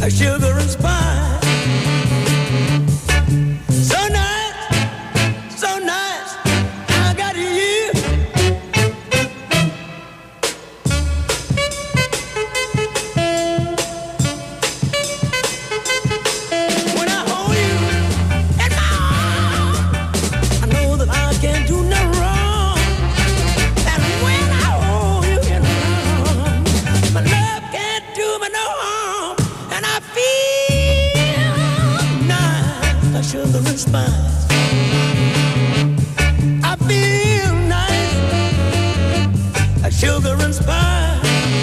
sugar and spice. So nice, so nice, I got you. When I hold you in my arms, I know that I can't do no wrong. And when I hold you in my arms, my love can't do me no harm. And I feel nice, like sugar and spice. I feel nice, like sugar and spice.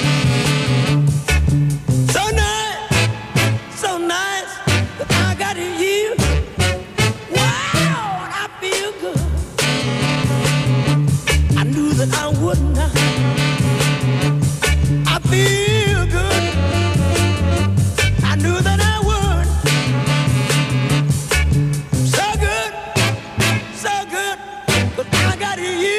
So nice that I got you. Wow, I feel good. I knew that I would not. I feel good. I knew that I would. So good, but I got you.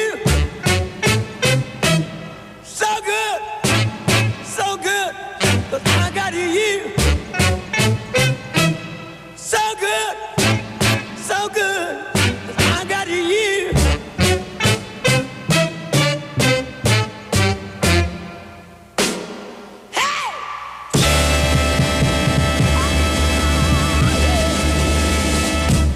So good, but I got you.